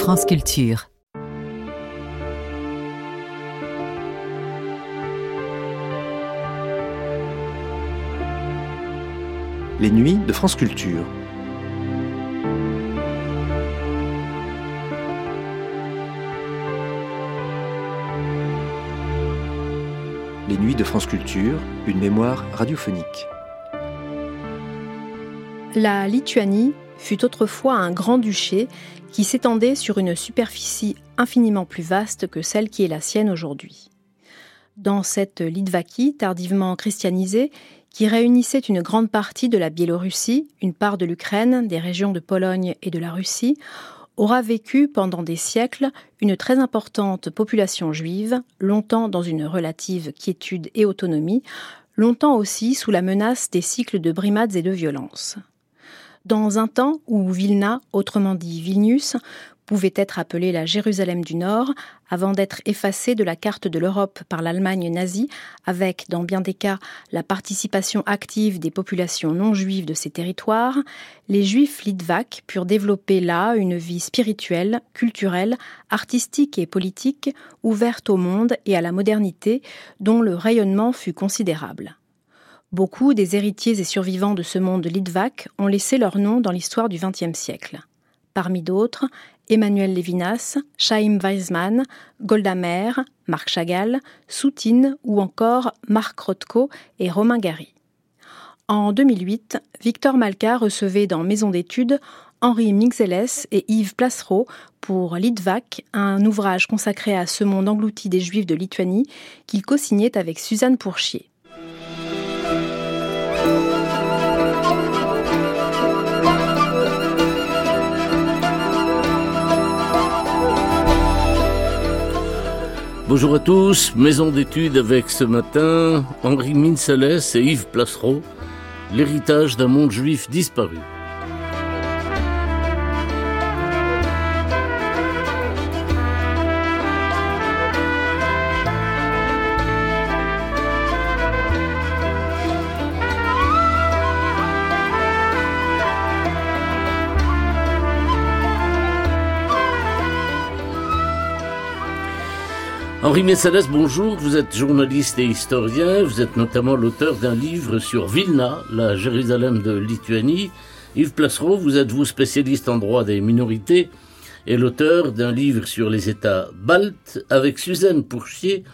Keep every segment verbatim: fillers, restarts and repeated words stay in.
France Culture. Les nuits de France Culture. Les nuits de France Culture, une mémoire radiophonique. La Lituanie fut autrefois un grand-duché qui s'étendait sur une superficie infiniment plus vaste que celle qui est la sienne aujourd'hui. Dans cette Litvakie tardivement christianisée, qui réunissait une grande partie de la Biélorussie, une part de l'Ukraine, des régions de Pologne et de la Russie, aura vécu pendant des siècles une très importante population juive, longtemps dans une relative quiétude et autonomie, longtemps aussi sous la menace des cycles de brimades et de violences. Dans un temps où Vilna, autrement dit Vilnius, pouvait être appelée la Jérusalem du Nord, avant d'être effacée de la carte de l'Europe par l'Allemagne nazie, avec, dans bien des cas, la participation active des populations non juives de ces territoires, les Juifs litvaks purent développer là une vie spirituelle, culturelle, artistique et politique, ouverte au monde et à la modernité, dont le rayonnement fut considérable. Beaucoup des héritiers et survivants de ce monde litvak ont laissé leur nom dans l'histoire du vingtième siècle. Parmi d'autres, Emmanuel Levinas, Chaim Weizmann, Golda Meir, Marc Chagall, Soutine ou encore Marc Rothko et Romain Gary. En deux mille huit, Victor Malka recevait dans Maison d'études Henri Mixeles et Yves Placereau pour Litvak, un ouvrage consacré à ce monde englouti des Juifs de Lituanie qu'il co-signait avec Suzanne Pourchier. Bonjour à tous, Maison d'études avec ce matin Henri Mixeles et Yves Placereau, l'héritage d'un monde juif disparu. Henri Mixeles, bonjour, vous êtes journaliste et historien, vous êtes notamment l'auteur d'un livre sur Vilna, la Jérusalem de Lituanie. Yves Placereau, vous êtes vous spécialiste en droit des minorités et l'auteur d'un livre sur les États baltes. Avec Suzanne Pourchier,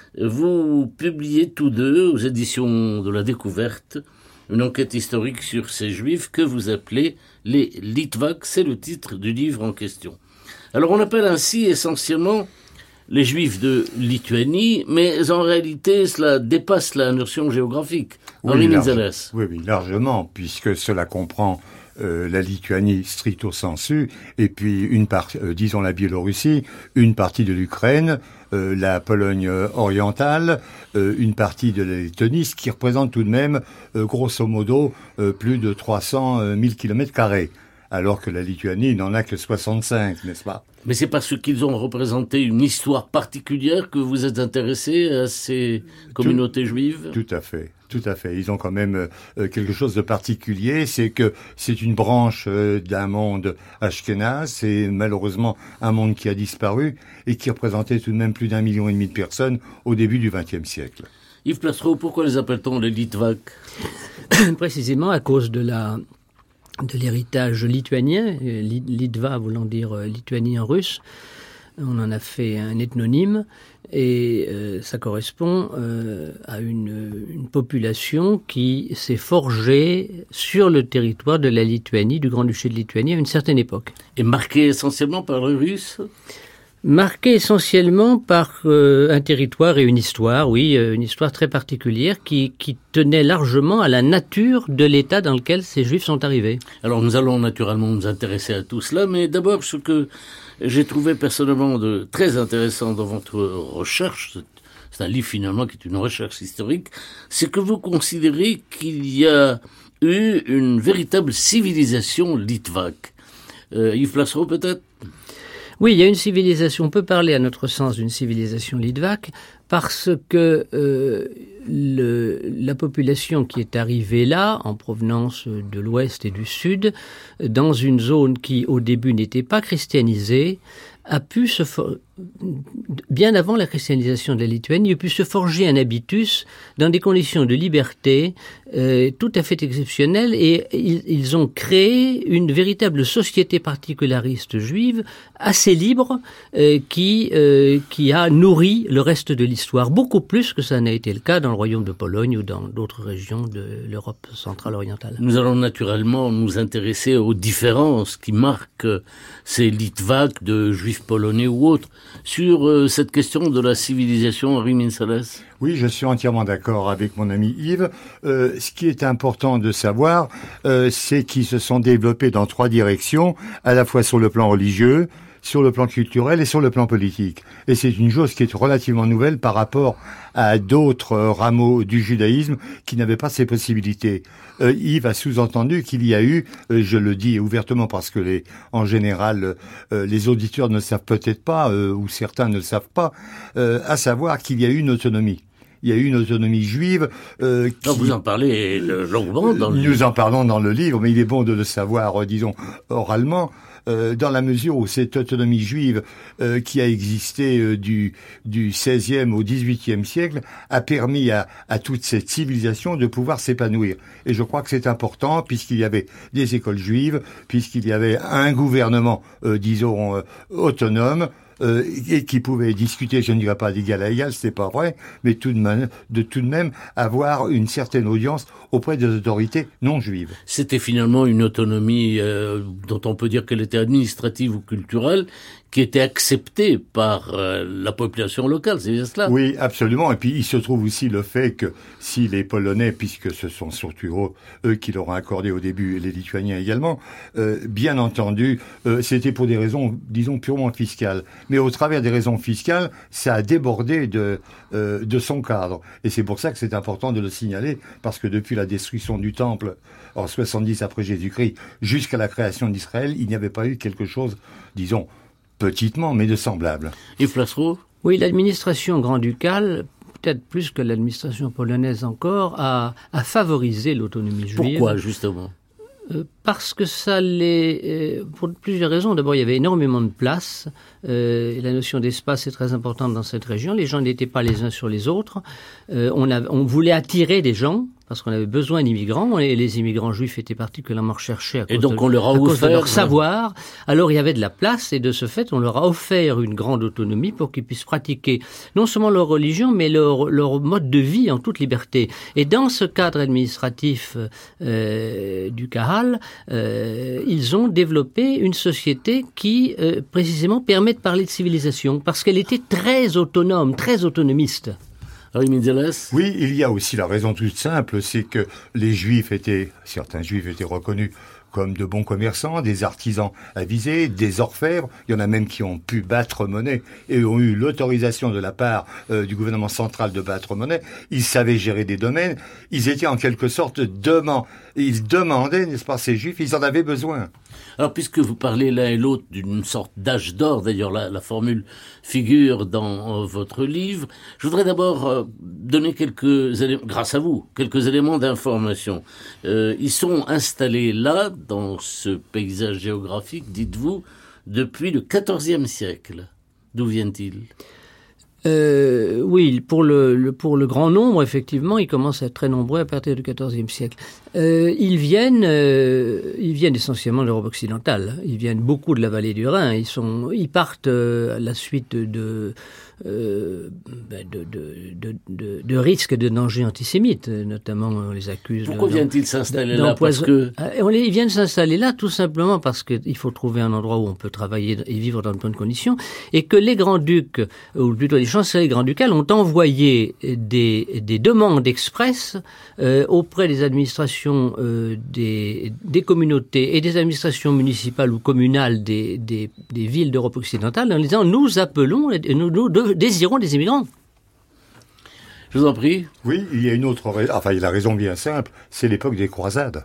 vous publiez tous deux aux éditions de la Découverte une enquête historique sur ces Juifs que vous appelez les Litvaks, c'est le titre du livre en question. Alors on appelle ainsi essentiellement les Juifs de Lituanie, mais en réalité, cela dépasse la notion géographique. Oui, large, oui, oui, largement, puisque cela comprend euh, la Lituanie stricto sensu, et puis une partie, euh, disons la Biélorussie, une partie de l'Ukraine, euh, la Pologne orientale, euh, une partie de la Lettonie, ce qui représente tout de même, euh, grosso modo, euh, plus de trois cent mille kilomètres carrés. Alors que la Lituanie n'en a que soixante-cinq, n'est-ce pas? Mais c'est parce qu'ils ont représenté une histoire particulière que vous êtes intéressé à ces communautés tout, juives? Tout à fait, tout à fait. Ils ont quand même euh, quelque chose de particulier, c'est que c'est une branche euh, d'un monde ashkénaze, c'est malheureusement un monde qui a disparu et qui représentait tout de même plus d'un million et demi de personnes au début du vingtième siècle. Yves Placereau, pourquoi les appelle-t-on les Litvaks? Précisément à cause de la... de l'héritage lituanien, Litva voulant dire Lituanie en russe. On en a fait un ethnonyme et euh, ça correspond euh, à une, une population qui s'est forgée sur le territoire de la Lituanie, du Grand-Duché de Lituanie à une certaine époque. Et marquée essentiellement par le russe ? Marqué essentiellement par euh, un territoire et une histoire, oui, euh, une histoire très particulière qui, qui tenait largement à la nature de l'État dans lequel ces Juifs sont arrivés. Alors nous allons naturellement nous intéresser à tout cela, mais d'abord ce que j'ai trouvé personnellement de très intéressant dans votre recherche, c'est un livre finalement qui est une recherche historique, c'est que vous considérez qu'il y a eu une véritable civilisation litvak. Euh, Yves Placereau peut-être ? Oui, il y a une civilisation, on peut parler à notre sens d'une civilisation litvake, parce que euh, le, la population qui est arrivée là, en provenance de l'ouest et du sud, dans une zone qui au début n'était pas christianisée, a pu se for... bien avant la christianisation de la Lituanie, a pu se forger un habitus dans des conditions de liberté euh, tout à fait exceptionnelles, et ils, ils ont créé une véritable société particulariste juive assez libre euh, qui euh, qui a nourri le reste de l'histoire, beaucoup plus que ça n'a été le cas dans le royaume de Pologne ou dans d'autres régions de l'Europe centrale orientale. Nous allons naturellement nous intéresser aux différences qui marquent ces Litvaques de juifs polonais ou autres. Sur euh, cette question de la civilisation, Henri Minsalès. Oui, je suis entièrement d'accord avec mon ami Yves. Euh, ce qui est important de savoir, euh, c'est qu'ils se sont développés dans trois directions, à la fois sur le plan religieux, sur le plan culturel et sur le plan politique. Et c'est une chose qui est relativement nouvelle par rapport à d'autres euh, rameaux du judaïsme qui n'avaient pas ces possibilités. Euh, Yves a sous-entendu qu'il y a eu, euh, je le dis ouvertement parce que les, en général, euh, les auditeurs ne le savent peut-être pas, euh, ou certains ne le savent pas, euh, à savoir qu'il y a eu une autonomie. Il y a eu une autonomie juive. Euh, qui... Vous en parlez longuement dans le livre. Nous en parlons dans le livre, mais il est bon de le savoir, euh, disons, oralement. Euh, dans la mesure où cette autonomie juive euh, qui a existé euh, du, du seizième au dix-huitième siècle a permis à, à toute cette civilisation de pouvoir s'épanouir. Et je crois que c'est important puisqu'il y avait des écoles juives, puisqu'il y avait un gouvernement, euh, disons, euh, autonome, Euh, et qui pouvait discuter, je ne dirais pas d'égal à égal, c'est pas vrai, mais tout de même, de tout de même avoir une certaine audience auprès des autorités non juives. C'était finalement une autonomie euh, dont on peut dire qu'elle était administrative ou culturelle, qui était acceptée par euh, la population locale, c'est bien cela? Oui, absolument. Et puis il se trouve aussi le fait que si les Polonais, puisque ce sont surtout eux qui l'auront accordé au début, et les Lituaniens également, euh, bien entendu, euh, c'était pour des raisons, disons, purement fiscales. Mais au travers des raisons fiscales, ça a débordé de, euh, de son cadre. Et c'est pour ça que c'est important de le signaler, parce que depuis la destruction du Temple en soixante-dix après Jésus-Christ jusqu'à la création d'Israël, il n'y avait pas eu quelque chose, disons, petitement, mais de semblable. Yves Plassereau ? Oui, l'administration grand-ducale, peut-être plus que l'administration polonaise encore, a, a favorisé l'autonomie juive. Pourquoi, justement ? Euh, parce que ça l'est, euh, pour plusieurs raisons. D'abord, il y avait énormément de place. Euh, la notion d'espace est très importante dans cette région. Les gens n'étaient pas les uns sur les autres. Euh, on, a, on voulait attirer des gens, parce qu'on avait besoin d'immigrants, et les immigrants juifs étaient particulièrement recherchés à cause, et donc de, on leur a à cause offert, de leur savoir. Alors il y avait de la place, et de ce fait, on leur a offert une grande autonomie pour qu'ils puissent pratiquer non seulement leur religion, mais leur, leur mode de vie en toute liberté. Et dans ce cadre administratif euh, du Kahal, euh, ils ont développé une société qui, euh, précisément, permet de parler de civilisation, parce qu'elle était très autonome, très autonomiste. Oui, il y a aussi la raison toute simple, c'est que les Juifs étaient, certains Juifs étaient reconnus comme de bons commerçants, des artisans avisés, des orfèvres. Il y en a même qui ont pu battre monnaie et ont eu l'autorisation de la part euh, du gouvernement central de battre monnaie. Ils savaient gérer des domaines. Ils étaient en quelque sorte demandés. Ils demandaient, n'est-ce pas, ces Juifs, ils en avaient besoin. Alors, puisque vous parlez l'un et l'autre d'une sorte d'âge d'or, d'ailleurs la, la formule figure dans euh, votre livre, je voudrais d'abord euh, donner quelques éléments, grâce à vous, quelques éléments d'information. Euh, ils sont installés là, dans ce paysage géographique, dites-vous, depuis le quatorzième siècle. D'où viennent-ils ? Euh, oui, pour le, le, pour le grand nombre, effectivement, ils commencent à être très nombreux à partir du quatorzième siècle. Euh, ils viennent, euh, ils viennent essentiellement de l'Europe occidentale. Ils viennent beaucoup de la vallée du Rhin. Ils sont, ils partent euh, à la suite de, euh, de, de, de, de, de risques et de dangers antisémites, notamment on les accuse. Pourquoi viennent-ils s'installer là ? Parce que on les, ils viennent s'installer là tout simplement parce qu'il faut trouver un endroit où on peut travailler et vivre dans de bonnes conditions, et que les grands-ducs, ou plutôt les chanceliers grand-ducales, ont envoyé des, des demandes express euh, auprès des administrations euh, des, des communautés et des administrations municipales ou communales des, des, des villes d'Europe occidentale en disant « nous appelons, nous, nous désirons des immigrants ». Je vous en prie. Oui, il y a une autre raison, enfin il y a la raison bien simple, c'est l'époque des croisades.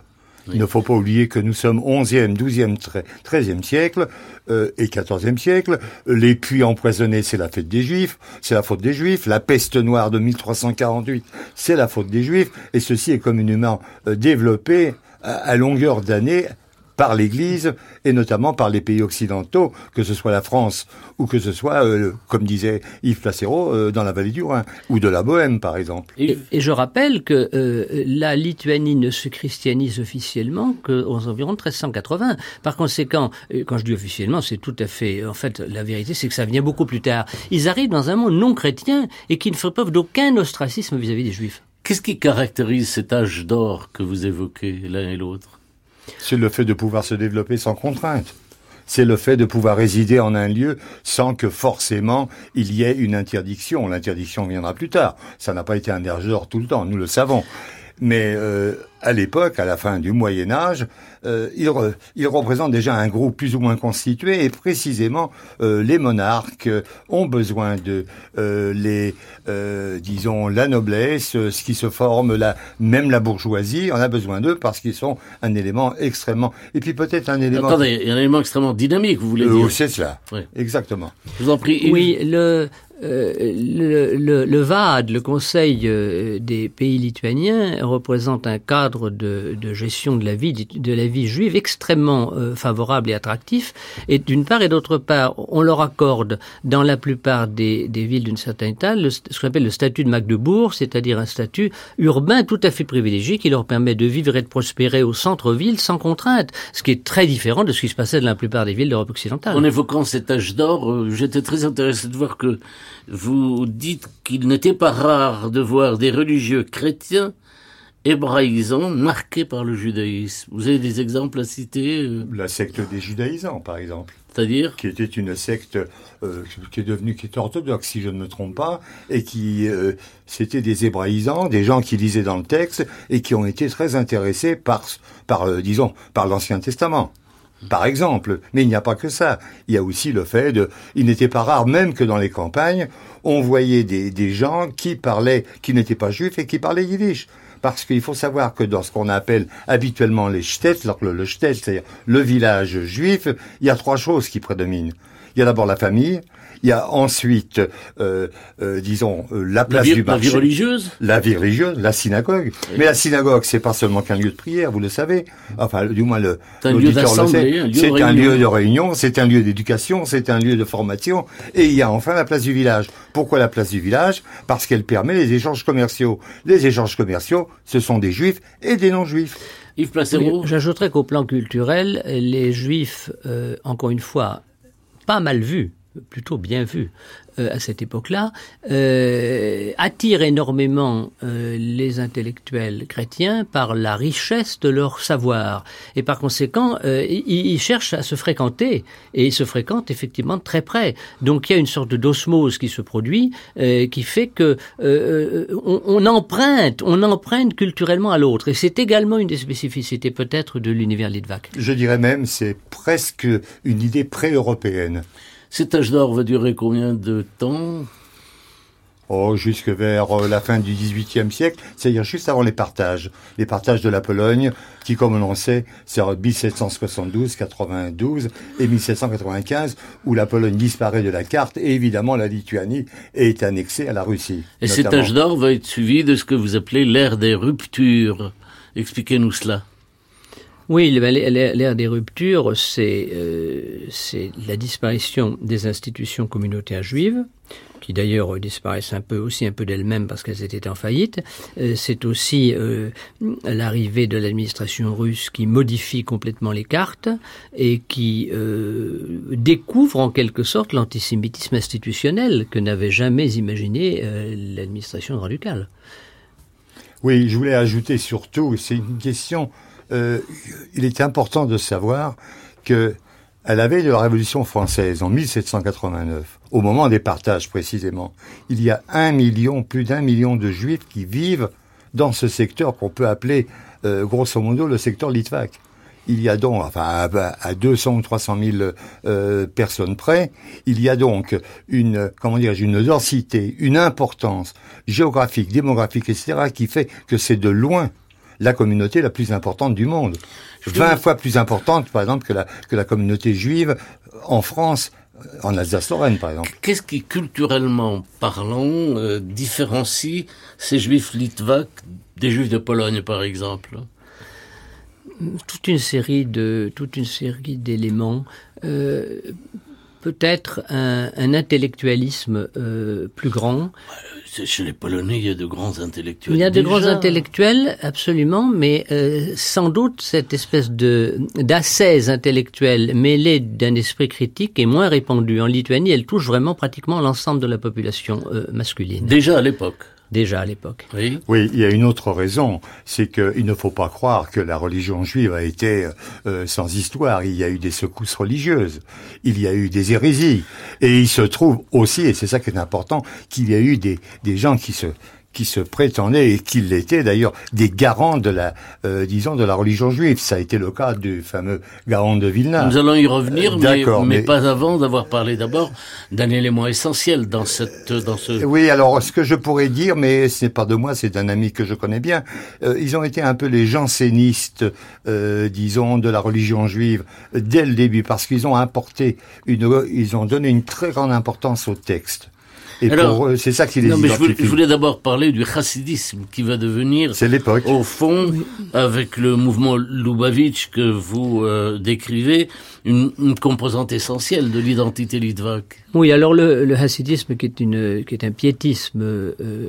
Oui. Il ne faut pas oublier que nous sommes onzième, douzième, treizième siècle euh, et quatorzième siècle. Les puits empoisonnés, c'est la fête des Juifs, c'est la faute des Juifs. La peste noire de mille trois cent quarante-huit, c'est la faute des Juifs. Et ceci est communément euh, développé à, à longueur d'année par l'Église et notamment par les pays occidentaux, que ce soit la France ou que ce soit, euh, comme disait Yves Placero, euh, dans la vallée du Rhin ou de la Bohème, par exemple. Et, et je rappelle que euh, la Lituanie ne se christianise officiellement qu'aux environs treize cent quatre-vingts. Par conséquent, quand je dis officiellement, c'est tout à fait... En fait, la vérité, c'est que ça vient beaucoup plus tard. Ils arrivent dans un monde non chrétien et qui ne fait preuve d'aucun ostracisme vis-à-vis des Juifs. Qu'est-ce qui caractérise cet âge d'or que vous évoquez l'un et l'autre ? C'est le fait de pouvoir se développer sans contrainte. C'est le fait de pouvoir résider en un lieu sans que forcément il y ait une interdiction. L'interdiction viendra plus tard. Ça n'a pas été un âge d'or tout le temps, nous le savons. Mais euh, à l'époque, à la fin du Moyen Âge, euh, il, re, il représente déjà un groupe plus ou moins constitué et précisément euh, les monarques ont besoin de euh, les, euh, disons, la noblesse, ce qui se forme, la, même la bourgeoisie, on a besoin d'eux parce qu'ils sont un élément extrêmement... Et puis peut-être un élément... Attendez, un élément extrêmement dynamique, vous voulez dire ? Euh, c'est cela, oui. Exactement. Je vous en prie. Oui, le... Euh, le, le, le V A D, le Conseil euh, des pays lituaniens, représente un cadre de, de gestion de la vie de la vie juive extrêmement euh, favorable et attractif. Et d'une part et d'autre part, on leur accorde dans la plupart des, des villes d'une certaine taille le, ce qu'on appelle le statut de Magdebourg, c'est-à-dire un statut urbain tout à fait privilégié qui leur permet de vivre et de prospérer au centre-ville sans contrainte, ce qui est très différent de ce qui se passait dans la plupart des villes d'Europe occidentale. En évoquant cet âge d'or, euh, j'étais très intéressé de voir que vous dites qu'il n'était pas rare de voir des religieux chrétiens hébraïsants marqués par le judaïsme. Vous avez des exemples à citer ? La secte des judaïsants, par exemple. C'est-à-dire ? Qui était une secte euh, qui est devenue, qui est orthodoxe, si je ne me trompe pas, et qui, euh, c'était des hébraïsants, des gens qui lisaient dans le texte et qui ont été très intéressés par, par euh, disons, par l'Ancien Testament. Par exemple, mais il n'y a pas que ça. Il y a aussi le fait de... Il n'était pas rare, même que dans les campagnes, on voyait des, des gens qui parlaient, qui n'étaient pas juifs et qui parlaient yiddish. Parce qu'il faut savoir que dans ce qu'on appelle habituellement les shtetl, le, le shtetl, c'est-à-dire le village juif, il y a trois choses qui prédominent. Il y a d'abord la famille, il y a ensuite, euh, euh, disons, euh, la place la vie, du marché. La vie religieuse La vie religieuse, la synagogue. Oui. Mais la synagogue, c'est pas seulement qu'un lieu de prière, vous le savez. Enfin, du moins, le, l'auditeur le sait. Un c'est un lieu de réunion, c'est un lieu d'éducation, c'est un lieu de formation. Et il y a enfin la place du village. Pourquoi la place du village ? Parce qu'elle permet les échanges commerciaux. Les échanges commerciaux, ce sont des juifs et des non-juifs. Yves Placero. Oui, j'ajouterais qu'au plan culturel, les juifs, euh, encore une fois, pas mal vus, plutôt bien vus euh, à cette époque-là, euh, attirent énormément euh, les intellectuels chrétiens par la richesse de leur savoir. Et par conséquent, euh, ils, ils cherchent à se fréquenter, et ils se fréquentent effectivement de très près. Donc il y a une sorte d'osmose qui se produit, euh, qui fait que euh, on, on emprunte, on emprunte culturellement à l'autre. Et c'est également une des spécificités peut-être de l'univers litvak. Je dirais même, c'est presque une idée pré-européenne. Cet âge d'or va durer combien de temps ? Oh, jusque vers euh, la fin du dix-huitième siècle, c'est-à-dire juste avant les partages. Les partages de la Pologne, qui, comme on le sait, c'est en mille sept cent soixante-douze, quatre-vingt-douze et mille sept cent quatre-vingt-quinze, où la Pologne disparaît de la carte, et évidemment la Lituanie est annexée à la Russie. Et notamment. Cet âge d'or va être suivi de ce que vous appelez l'ère des ruptures. Expliquez-nous cela. Oui, l'ère des ruptures, c'est euh, c'est la disparition des institutions communautaires juives, qui d'ailleurs disparaissent un peu aussi un peu d'elles-mêmes parce qu'elles étaient en faillite. Euh, c'est aussi euh, l'arrivée de l'administration russe qui modifie complètement les cartes et qui euh, découvre en quelque sorte l'antisémitisme institutionnel que n'avait jamais imaginé euh, l'administration grand-ducale. Oui, je voulais ajouter surtout, c'est une question... Euh, il est important de savoir que à la veille de la Révolution française, en mille sept cent quatre-vingt-neuf, au moment des partages précisément, il y a un million, plus d'un million de Juifs qui vivent dans ce secteur qu'on peut appeler, euh, grosso modo, le secteur litvak. Il y a donc, enfin, à, à deux cents ou trois cent mille euh, personnes près, il y a donc une, comment dire, une densité, une importance géographique, démographique, et cetera, qui fait que c'est de loin la communauté la plus importante du monde. vingt fois plus importante, par exemple, que la, que la communauté juive en France, en Alsace-Lorraine, par exemple. Qu'est-ce qui, culturellement parlant, euh, différencie ces juifs litvaques des juifs de Pologne, par exemple? Toute une série de, toute une série d'éléments. Euh, peut-être un, un intellectualisme euh, plus grand. Chez les Polonais, il y a de grands intellectuels. Il y a de déjà. grands intellectuels, absolument, mais euh, sans doute cette espèce de d'ascèse intellectuelle mêlée d'un esprit critique est moins répandue. En Lituanie, elle touche vraiment pratiquement l'ensemble de la population euh, masculine. Déjà à l'époque. Déjà à l'époque. Oui. Oui, il y a une autre raison, c'est qu'il ne faut pas croire que la religion juive a été euh, sans histoire. Il y a eu des secousses religieuses, il y a eu des hérésies, et il se trouve aussi, et c'est ça qui est important, qu'il y a eu des, des gens qui se qui se prétendaient, et qui l'étaient d'ailleurs, des garants de la, euh, disons, de la religion juive. Ça a été le cas du fameux Gaon de Vilna. Nous allons y revenir, euh, mais, mais, mais pas avant d'avoir parlé d'abord d'un élément essentiel dans cette, dans ce... Oui, alors, ce que je pourrais dire, mais ce n'est pas de moi, c'est d'un ami que je connais bien, euh, ils ont été un peu les jansénistes, euh, disons, de la religion juive, euh, dès le début, parce qu'ils ont apporté une, ils ont donné une très grande importance au texte. Et alors, pour eux, c'est ça qui les non, mais identifie. je voulais, je voulais d'abord parler du chassidisme qui va devenir, c'est l'époque, au fond, oui. avec le mouvement Lubavitch que vous euh, décrivez, une, une composante essentielle de l'identité litvake. Oui, alors le, le hassidisme, qui est, une, qui est un piétisme euh,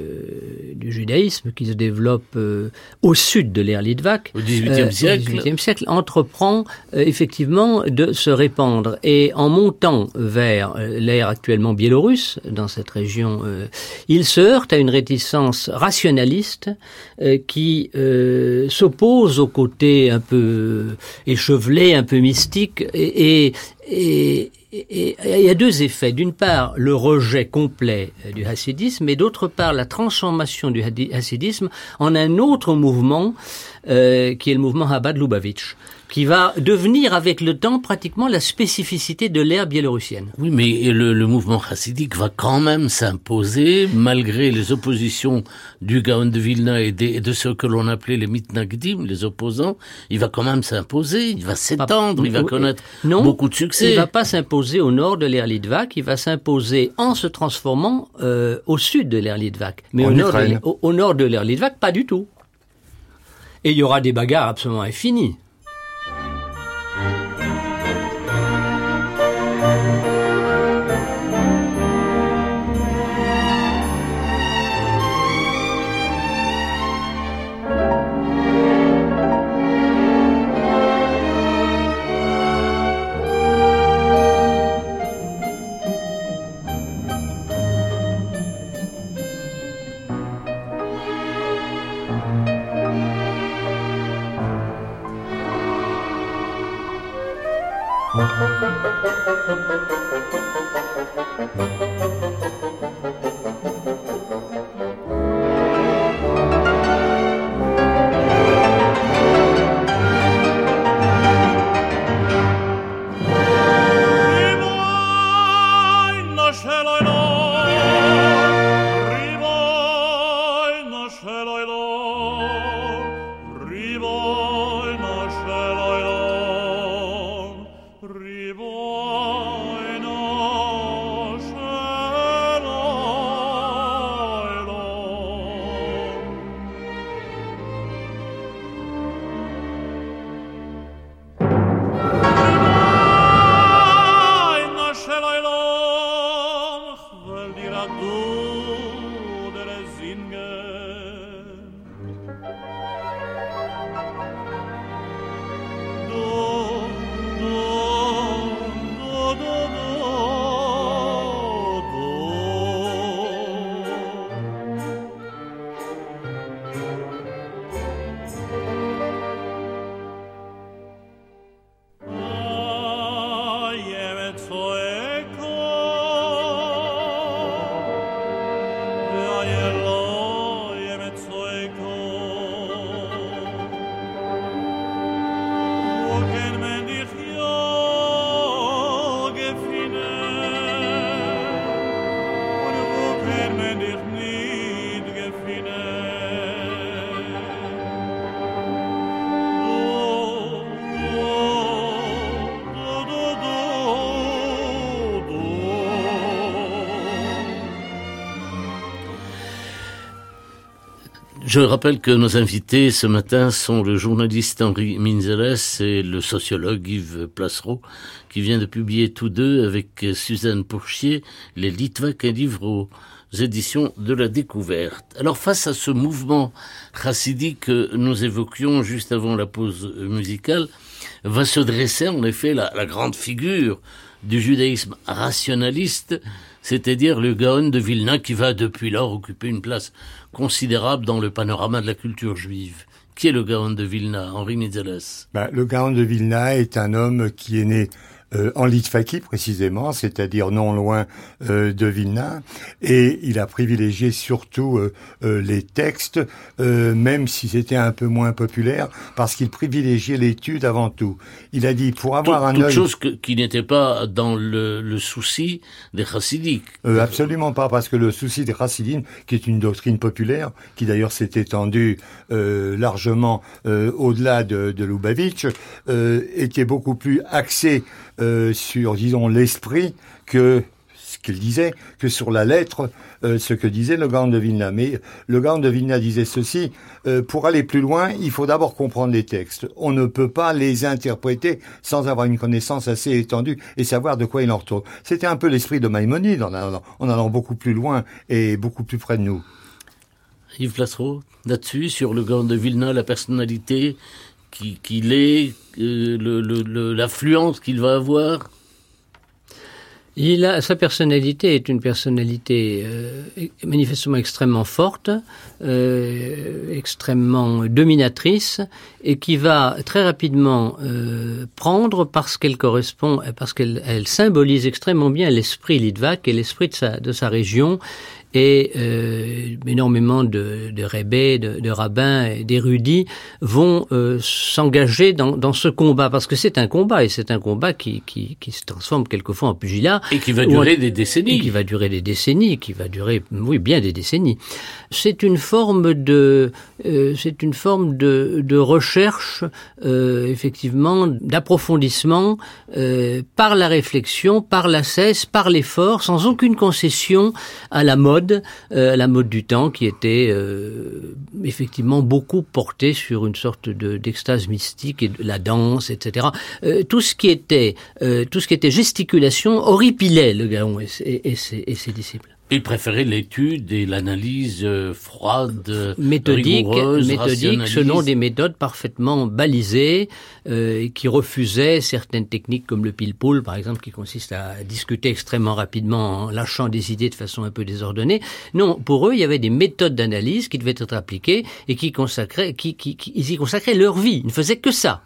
du judaïsme, qui se développe euh, au sud de l'ère litvake, au dix-huitième euh, siècle, au dix-huitième siècle, entreprend euh, effectivement de se répandre. Et en montant vers euh, l'ère actuellement biélorusse, dans cette région, euh, il se heurte à une réticence rationaliste euh, qui euh, s'oppose au côté un peu échevelé, un peu mystique, et, et, et Et il y a deux effets. D'une part, le rejet complet du hassidisme, et d'autre part, la transformation du hassidisme en un autre mouvement, euh, qui est le mouvement Chabad Lubavitch, qui va devenir avec le temps pratiquement la spécificité de l'ère biélorussienne. Oui, mais le, le mouvement chassidique va quand même s'imposer, malgré les oppositions du Gaon de Vilna et, des, et de ceux que l'on appelait les mitnagdim, les opposants. Il va quand même s'imposer, il va s'étendre, Pas, il va connaître non, beaucoup de succès. Il ne va pas s'imposer au nord de l'ère litvake, il va s'imposer en se transformant euh, au sud de l'ère litvake. Mais au nord de, au, au nord de l'ère litvake, pas du tout. Et il y aura des bagarres absolument infinies. Je rappelle que nos invités ce matin sont le journaliste Henri Minzeles et le sociologue Yves Placereau, qui vient de publier tous deux avec Suzanne Pourchier les Litvak, un livre aux éditions de la Découverte. Alors face à ce mouvement chassidique que nous évoquions juste avant la pause musicale, va se dresser en effet la, la grande figure du judaïsme rationaliste, c'est-à-dire le Gaon de Vilna, qui va depuis lors occuper une place considérable dans le panorama de la culture juive. Qui est le Gaon de Vilna, Henri Minzeles? Ben, le Gaon de Vilna est un homme qui est né Euh, en Litvaki précisément, c'est-à-dire non loin euh, de Vilna, et il a privilégié surtout euh, euh, les textes, euh, même si c'était un peu moins populaire, parce qu'il privilégiait l'étude avant tout. Il a dit, pour avoir tout, un toute œil... chose que, qui n'était pas dans le, le souci des chassidiques. Euh, absolument pas, parce que le souci des chassidim, qui est une doctrine populaire, qui d'ailleurs s'est étendue euh, largement euh, au-delà de, de Lubavitch, euh, était beaucoup plus axé Euh, sur, disons, l'esprit que ce qu'il disait, que sur la lettre, euh, ce que disait le Gaon de Vilna. Mais le Gaon de Vilna disait ceci, euh, pour aller plus loin, il faut d'abord comprendre les textes. On ne peut pas les interpréter sans avoir une connaissance assez étendue et savoir de quoi il en retourne. C'était un peu l'esprit de Maïmonide, en allant, en allant beaucoup plus loin et beaucoup plus près de nous. Yves Placereau, là-dessus, sur le Gaon de Vilna, la personnalité Qui, qu'il est, euh, le, le, le, l'affluence qu'il va avoir? Il a, sa personnalité est une personnalité euh, manifestement extrêmement forte, euh, extrêmement dominatrice, et qui va très rapidement euh, prendre, parce qu'elle correspond, parce qu'elle elle symbolise extrêmement bien l'esprit litvak et l'esprit de sa, de sa région, et euh, énormément de, de rebbés, de, de rabbins et d'érudits vont euh, s'engager dans, dans ce combat, parce que c'est un combat, et c'est un combat qui, qui, qui se transforme quelquefois en pugilat. Et qui va durer on, des décennies. Qui va durer des décennies, qui va durer, oui, bien des décennies. C'est une forme de, euh, c'est une forme de, de recherche, euh, effectivement, d'approfondissement euh, par la réflexion, par l'ascèse, par l'effort, sans aucune concession à la mode. Euh, la mode du temps qui était euh, effectivement beaucoup portée sur une sorte de, d'extase mystique et de la danse, et cetera. Euh, tout ce qui était euh, tout ce qui était gesticulation horripilait le Gaon et, et, et, ses, et ses disciples. Il préférait l'étude et l'analyse euh, froide, méthodique, rigoureuse, méthodique selon des méthodes parfaitement balisées, euh, qui refusaient certaines techniques comme le pile-poule, par exemple, qui consiste à discuter extrêmement rapidement en lâchant des idées de façon un peu désordonnée. Non, pour eux, il y avait des méthodes d'analyse qui devaient être appliquées et qui consacraient, qui, qui, qui ils y consacraient leur vie. Ils ne faisaient que ça.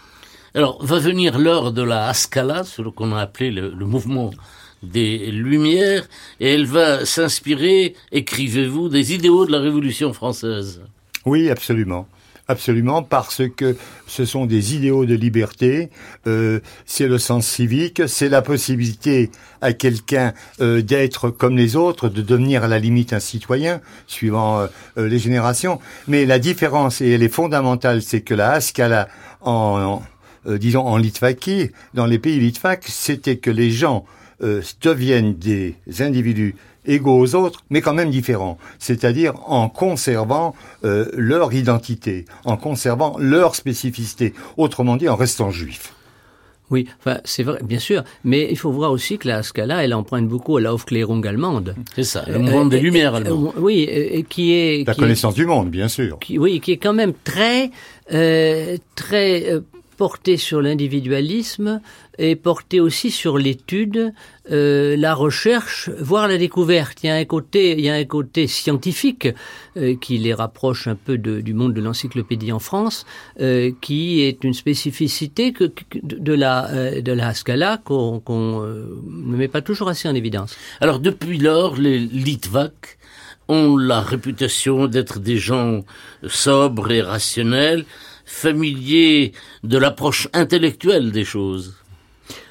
Alors, va venir l'heure de la Haskalah, ce qu'on a appelé le, le mouvement des Lumières, et elle va s'inspirer, écrivez-vous, des idéaux de la Révolution française. Oui, absolument. Absolument, parce que ce sont des idéaux de liberté, euh, c'est le sens civique, c'est la possibilité à quelqu'un euh, d'être comme les autres, de devenir à la limite un citoyen, suivant euh, les générations. Mais la différence, et elle est fondamentale, c'est que la Haskalah, en, en euh, disons en Litvaki, dans les pays litvaks, c'était que les gens Euh, deviennent des individus égaux aux autres, mais quand même différents. C'est-à-dire en conservant euh, leur identité, en conservant leur spécificité. Autrement dit, en restant juifs. Oui, enfin, c'est vrai, bien sûr, mais il faut voir aussi que la Haskalah, elle emprunte beaucoup à la Aufklärung allemande. C'est ça, le mouvement euh, des Lumières allemandes. Euh, oui, euh, qui est... La qui connaissance est, du monde, bien sûr. Qui, oui, qui est quand même très, euh, très euh, porté sur l'individualisme et porté aussi sur l'étude, euh, la recherche, voire la découverte. Il y a un côté, il y a un côté scientifique euh, qui les rapproche un peu de, du monde de l'encyclopédie en France, euh, qui est une spécificité que, que de la euh, de la Haskalah qu'on, qu'on euh, ne met pas toujours assez en évidence. Alors depuis lors, les Litvaks ont la réputation d'être des gens sobres et rationnels, familiers de l'approche intellectuelle des choses.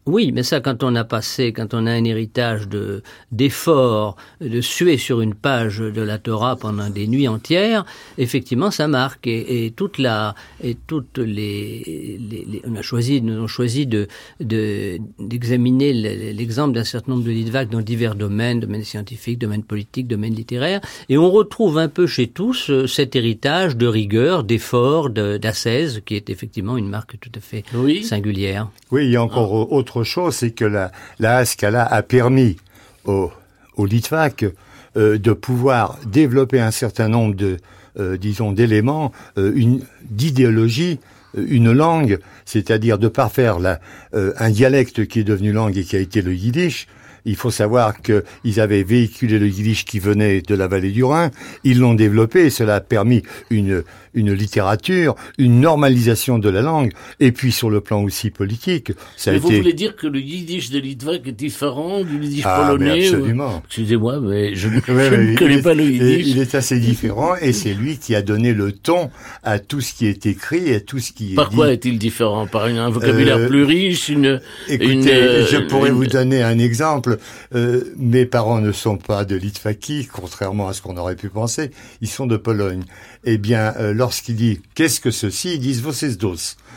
Oui, mais ça, quand on a passé, quand on a un héritage de d'efforts, de suer sur une page de la Torah pendant des nuits entières, effectivement, ça marque. Et, et toute la, et toutes les, les, les on a choisi, nous avons choisi de, de d'examiner l'exemple d'un certain nombre de litvak dans divers domaines, domaines scientifiques, domaines politiques, domaines littéraires, et on retrouve un peu chez tous cet héritage de rigueur, d'effort, d'ascèse, qui est effectivement une marque tout à fait oui. singulière. Oui, il y a encore ah. autre chose, c'est que la, la Haskalah a permis aux, aux litvak euh, de pouvoir développer un certain nombre de, euh, disons, d'éléments, euh, une, d'idéologie, euh, une langue, c'est-à-dire de parfaire la, euh, un dialecte qui est devenu langue et qui a été le yiddish. Il faut savoir qu'ils avaient véhiculé le yiddish qui venait de la vallée du Rhin, ils l'ont développé et cela a permis une, une littérature, une normalisation de la langue, et puis sur le plan aussi politique, ça mais a vous été... voulez dire que le yiddish de Litvak est différent du yiddish ah, polonais mais absolument. Ou... Excusez-moi, mais je, ouais, je ne connais est, pas le yiddish. Il est assez différent, et c'est lui qui a donné le ton à tout ce qui est écrit et à tout ce qui est Par dit. quoi est-il différent? Par un vocabulaire euh, plus riche, une... Écoutez, une, je pourrais une... vous donner un exemple. Euh, mes parents ne sont pas de Litvaki, contrairement à ce qu'on aurait pu penser. Ils sont de Pologne. Eh bien, euh, lorsqu'il dit « qu'est-ce que ceci ?» ils disent « vos es dos ».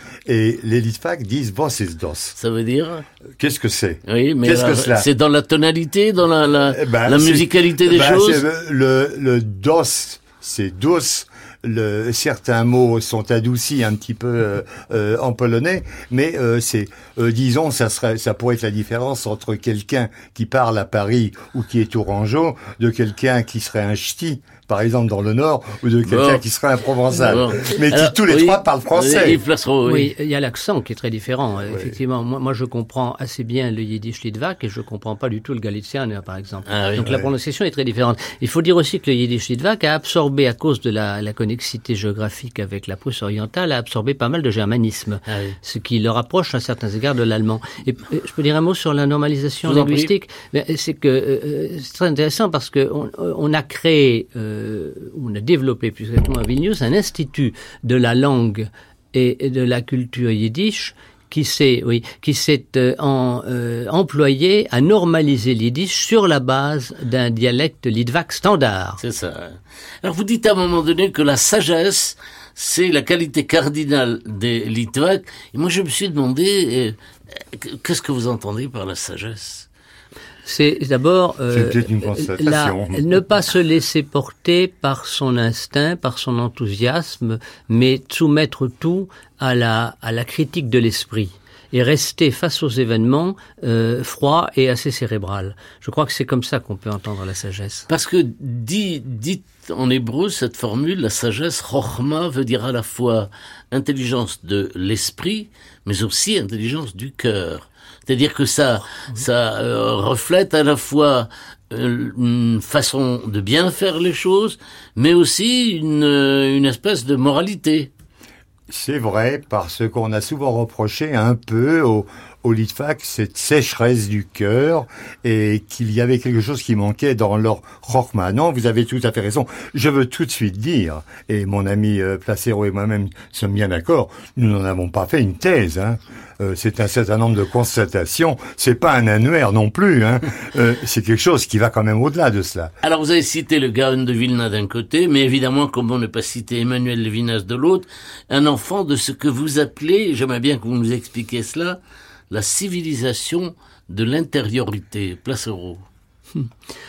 Et les Litvak disent « vos es dos ». Ça veut dire ? Qu'est-ce que c'est ? Oui, mais qu'est-ce là, que cela ? C'est dans la tonalité, dans la, la, eh ben, la musicalité des ben, choses. Le, le dos, c'est dos. Le, certains mots sont adoucis un petit peu euh, euh, en polonais, mais euh, c'est, euh, disons, ça serait, ça pourrait être la différence entre quelqu'un qui parle à Paris ou qui est tourangeau, de quelqu'un qui serait un ch'ti, par exemple dans le Nord, ou de quelqu'un bon. qui serait un provençal, bon. mais qui Alors, tous les oui, trois parlent français. Oui, oui. oui, il y a l'accent qui est très différent. Oui. Effectivement, moi, moi, je comprends assez bien le yiddish litvak et je comprends pas du tout le galician, par exemple. Ah, oui, Donc oui. la prononciation est très différente. Il faut dire aussi que le yiddish litvak a absorbé, à cause de la, la connexité géographique avec la Prusse orientale, a absorbé pas mal de germanisme, ah, oui. ce qui le rapproche à certains égards de l'allemand. Et je peux dire un mot sur la normalisation linguistique. C'est que euh, c'est très intéressant parce que on, on a créé euh, on a développé plus exactement à Vilnius un institut de la langue et de la culture yiddish qui s'est, oui, qui s'est euh, en, euh, employé à normaliser l'yiddish sur la base d'un dialecte litvak standard. C'est ça. Alors vous dites à un moment donné que la sagesse, c'est la qualité cardinale des litvaks. Et moi je me suis demandé, euh, qu'est-ce que vous entendez par la sagesse ? C'est d'abord euh, une la, ne pas se laisser porter par son instinct, par son enthousiasme, mais soumettre tout à la, à la critique de l'esprit et rester face aux événements euh, froid et assez cérébral. Je crois que c'est comme ça qu'on peut entendre la sagesse. Parce que dit, dit en hébreu, cette formule, la sagesse, chokhma, veut dire à la fois intelligence de l'esprit, mais aussi intelligence du cœur. C'est-à-dire que ça, ça euh, reflète à la fois euh, une façon de bien faire les choses, mais aussi une, une espèce de moralité. C'est vrai, parce qu'on a souvent reproché un peu au, au litvak cette sécheresse du cœur et qu'il y avait quelque chose qui manquait dans leur chokhma. Non, vous avez tout à fait raison. Je veux tout de suite dire, et mon ami euh, Placero et moi-même sommes bien d'accord, nous n'en avons pas fait une thèse, hein. Euh, c'est un certain nombre de constatations. C'est pas un annuaire non plus, hein. Euh, c'est quelque chose qui va quand même au-delà de cela. Alors vous avez cité le Gaon de Vilna d'un côté, mais évidemment, comment ne pas citer Emmanuel Levinas de l'autre, un enfant de ce que vous appelez, j'aimerais bien que vous nous expliquiez cela, la civilisation de l'intériorité. Placero. Hum.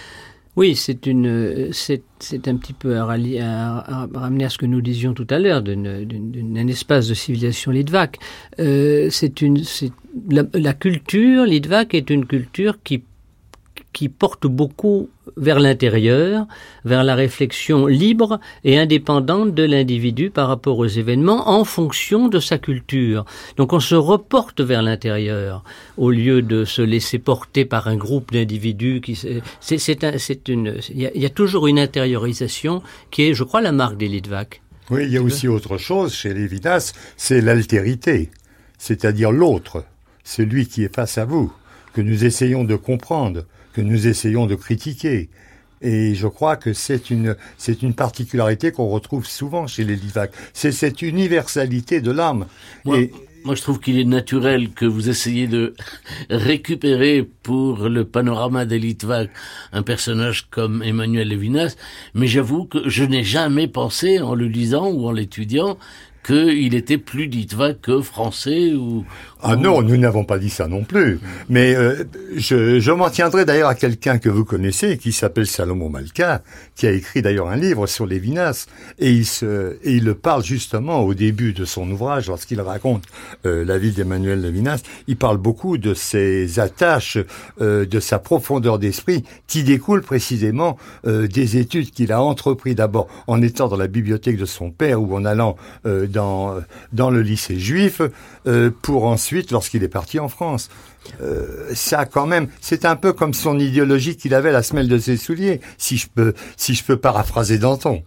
Oui, c'est une, c'est, c'est un petit peu à, rallier, à, à ramener à ce que nous disions tout à l'heure d'une, d'une, d'un espace de civilisation litvak. Euh, c'est une, c'est la, la culture litvak est une culture qui qui porte beaucoup vers l'intérieur, vers la réflexion libre et indépendante de l'individu par rapport aux événements en fonction de sa culture. Donc on se reporte vers l'intérieur au lieu de se laisser porter par un groupe d'individus. Qui c'est, c'est, un, c'est une, il y, a, il y a toujours une intériorisation qui est, je crois, la marque des litvak. Oui, il y a aussi autre chose chez Levinas, c'est l'altérité, c'est-à-dire l'autre, celui qui est face à vous, que nous essayons de comprendre, que nous essayons de critiquer. Et je crois que c'est une, c'est une particularité qu'on retrouve souvent chez les litvak. C'est cette universalité de l'âme. Moi, et Moi, je trouve qu'il est naturel que vous essayiez de récupérer pour le panorama des Litvaks un personnage comme Emmanuel Levinas, mais j'avoue que je n'ai jamais pensé, en le lisant ou en l'étudiant, qu'il était plus litvak que français ou... Ah non, nous n'avons pas dit ça non plus. Mais euh, je, je m'en tiendrai d'ailleurs à quelqu'un que vous connaissez, qui s'appelle Salomon Malka, qui a écrit d'ailleurs un livre sur Lévinas, et il se, et il le parle justement au début de son ouvrage, lorsqu'il raconte euh, la vie d'Emmanuel Levinas. Il parle beaucoup de ses attaches, euh, de sa profondeur d'esprit, qui découle précisément euh, des études qu'il a entrepris d'abord en étant dans la bibliothèque de son père ou en allant euh, dans dans le lycée juif, euh, pour ensuite, lorsqu'il est parti en France. Euh, ça quand même, c'est un peu comme son idéologie qu'il avait à la semelle de ses souliers, si je peux, si je peux paraphraser Danton.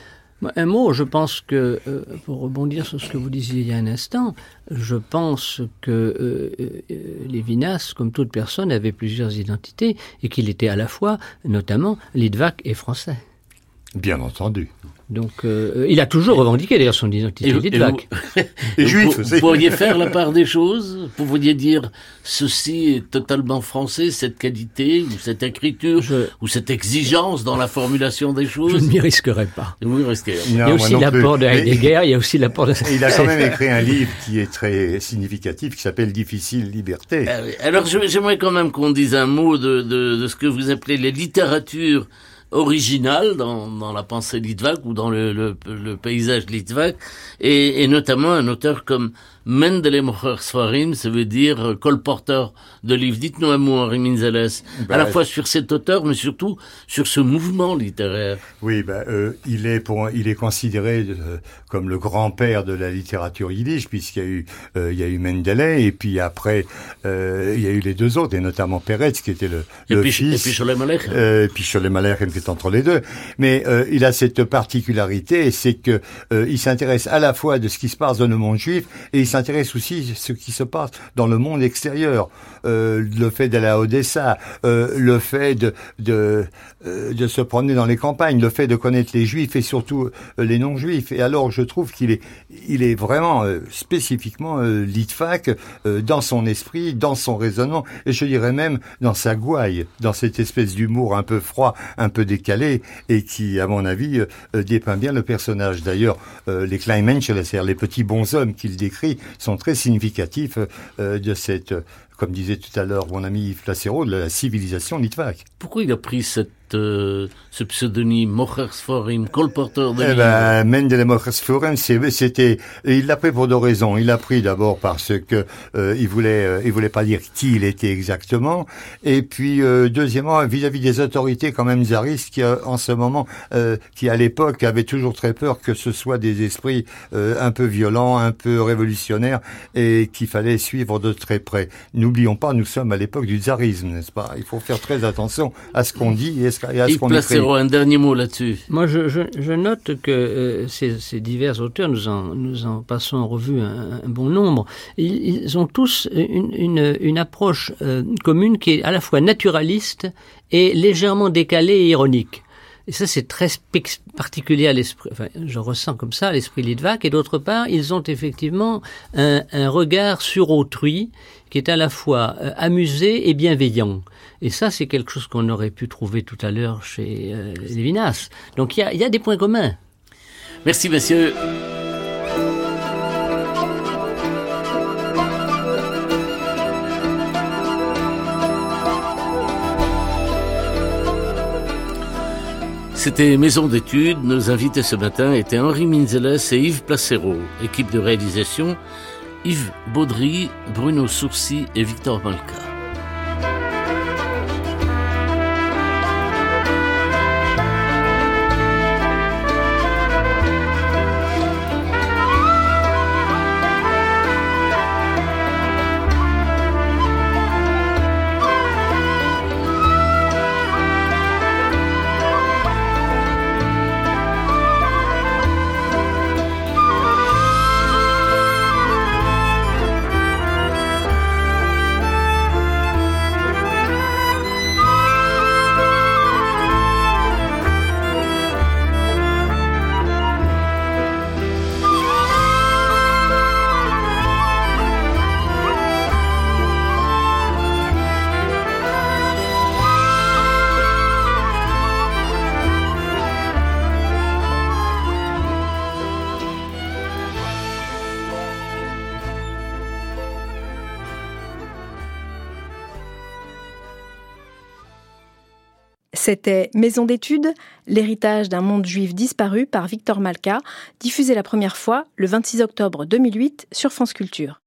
Un mot, je pense que, euh, pour rebondir sur ce que vous disiez il y a un instant, je pense que euh, euh, Lévinas, comme toute personne, avait plusieurs identités et qu'il était à la fois, notamment, litvak et français. Bien entendu. Donc, euh, il a toujours revendiqué d'ailleurs son identité litvak. Et juif aussi. Vous pourriez faire la part des choses? Vous pourriez dire, ceci est totalement français, cette qualité, ou cette écriture, je... ou cette exigence dans la formulation des choses? Je ne m'y risquerai pas. Vous y risquez. Il y a aussi l'apport de Heidegger, il y a aussi l'apport de... Il a quand même écrit un livre qui est très significatif, qui s'appelle Difficile Liberté. Alors, j'aimerais quand même qu'on dise un mot de, de, de ce que vous appelez les littératures original dans, dans la pensée litvak ou dans le, le, le paysage litvak, et, et notamment un auteur comme Mendele Mocher Sfarim, ça veut dire colporteur de livres. Dites-nous un mot, Henri Minzeles, bah, à la fois sur cet auteur, mais surtout sur ce mouvement littéraire. Oui, bah, euh, il est pour, il est considéré euh, comme le grand-père de la littérature yiddish, puisqu'il y a eu, euh, il y a eu Mendele, et puis après, euh, il y a eu les deux autres, et notamment Peretz, qui était le, et le puis, fils. Et puis Sholem Aleichem. Euh, et puis Sholem Aleichem qui est entre les deux. Mais euh, il a cette particularité, c'est que euh, il s'intéresse à la fois de ce qui se passe dans le monde juif, et il s'intéresse aussi à ce qui se passe dans le monde extérieur. Euh, le fait d'aller à Odessa, euh, le fait de de, euh, de se promener dans les campagnes, le fait de connaître les juifs et surtout euh, les non-juifs. Et alors je trouve qu'il est il est vraiment euh, spécifiquement euh, litvak euh, dans son esprit, dans son raisonnement, et je dirais même dans sa gouaille, dans cette espèce d'humour un peu froid, un peu décalé, et qui, à mon avis, euh, dépeint bien le personnage. D'ailleurs, euh, les Kleinmenschen, c'est-à-dire les petits bonshommes qu'il décrit, sont très significatifs euh, de cette, euh, comme disait tout à l'heure mon ami Yves Placero, de la civilisation litvak. Pourquoi il a pris cette, euh, ce pseudonyme, Mocher Sfarim, colporteur de livres? Eh ben, Mendele Mocher Sfarim, c'était, il l'a pris pour deux raisons. Il l'a pris d'abord parce que euh, il voulait, euh, il voulait pas dire qui il était exactement, et puis euh, deuxièmement, vis-à-vis des autorités quand même tsaristes qui, euh, en ce moment, euh, qui à l'époque avaient toujours très peur que ce soit des esprits euh, un peu violents, un peu révolutionnaires, et qu'il fallait suivre de très près. N'oublions pas, nous sommes à l'époque du tsarisme, n'est-ce pas? Il faut faire très attention à ce qu'on dit et à ce qu'on écrit. Un dernier mot là-dessus. Moi, je, je, je note que euh, ces, ces divers auteurs, nous en, nous en passons en revue un, un bon nombre, ils, ils ont tous une, une, une approche euh, commune qui est à la fois naturaliste et légèrement décalée et ironique. Et ça, c'est très particulier à l'esprit, enfin, je ressens comme ça l'esprit litvak. Et d'autre part, ils ont effectivement un, un regard sur autrui qui est à la fois euh, amusé et bienveillant. Et ça, c'est quelque chose qu'on aurait pu trouver tout à l'heure chez euh, Lévinas. Donc, il y a, y a des points communs. Merci, messieurs. C'était Maison d'études. Nos invités ce matin étaient Henri Minzeles et Yves Placero. Équipe de réalisation, Yves Baudry, Bruno Sourcy et Victor Malka. C'était Maison d'études, l'héritage d'un monde juif disparu par Victor Malka, diffusé la première fois le vingt-six octobre deux mille huit sur France Culture.